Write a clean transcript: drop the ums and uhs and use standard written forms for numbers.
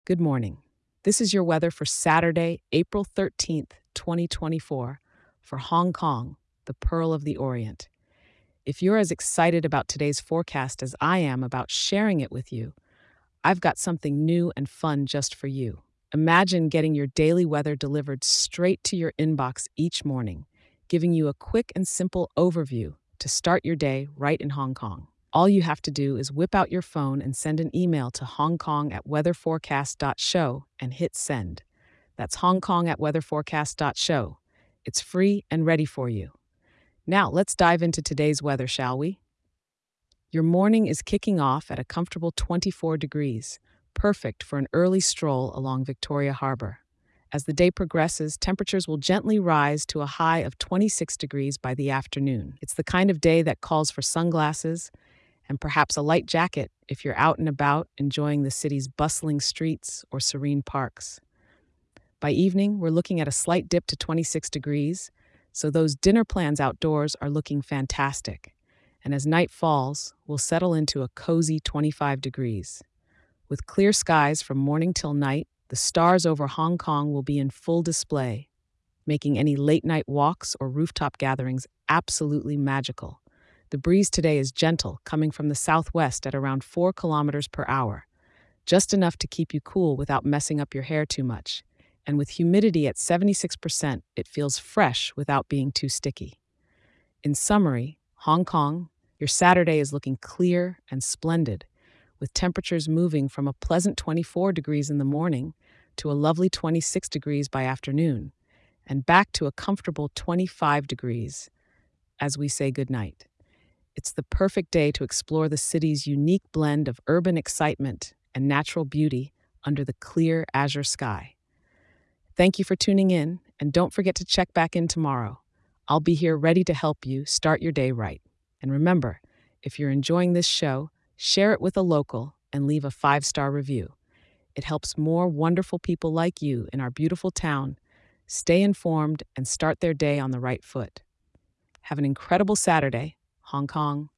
Good morning. This is your weather for Saturday, April 13th, 2024, for Hong Kong, the Pearl of the Orient. If you're as excited about today's forecast as I am about sharing it with you, I've got something new and fun just for you. Imagine getting your daily weather delivered straight to your inbox each morning, giving you a quick and simple overview to start your day right in Hong Kong. All you have to do is whip out your phone and send an email to hongkong@weatherforecast.show and hit send. That's hongkong@weatherforecast.show. It's free and ready for you. Now, let's dive into today's weather, shall we? Your morning is kicking off at a comfortable 24 degrees, perfect for an early stroll along Victoria Harbor. As the day progresses, temperatures will gently rise to a high of 26 degrees by the afternoon. It's the kind of day that calls for sunglasses and perhaps a light jacket if you're out and about enjoying the city's bustling streets or serene parks. By evening, we're looking at a slight dip to 26 degrees, so those dinner plans outdoors are looking fantastic. And as night falls, we'll settle into a cozy 25 degrees. With clear skies from morning till night, the stars over Hong Kong will be in full display, making any late night walks or rooftop gatherings absolutely magical. The breeze today is gentle, coming from the southwest at around 4 kilometers per hour, just enough to keep you cool without messing up your hair too much. And with humidity at 76%, it feels fresh without being too sticky. In summary, Hong Kong, your Saturday is looking clear and splendid, with temperatures moving from a pleasant 24 degrees in the morning to a lovely 26 degrees by afternoon, and back to a comfortable 25 degrees as we say goodnight. It's the perfect day to explore the city's unique blend of urban excitement and natural beauty under the clear azure sky. Thank you for tuning in, and don't forget to check back in tomorrow. I'll be here ready to help you start your day right. And remember, if you're enjoying this show, share it with a local and leave a 5-star review. It helps more wonderful people like you in our beautiful town stay informed and start their day on the right foot. Have an incredible Saturday, Hong Kong.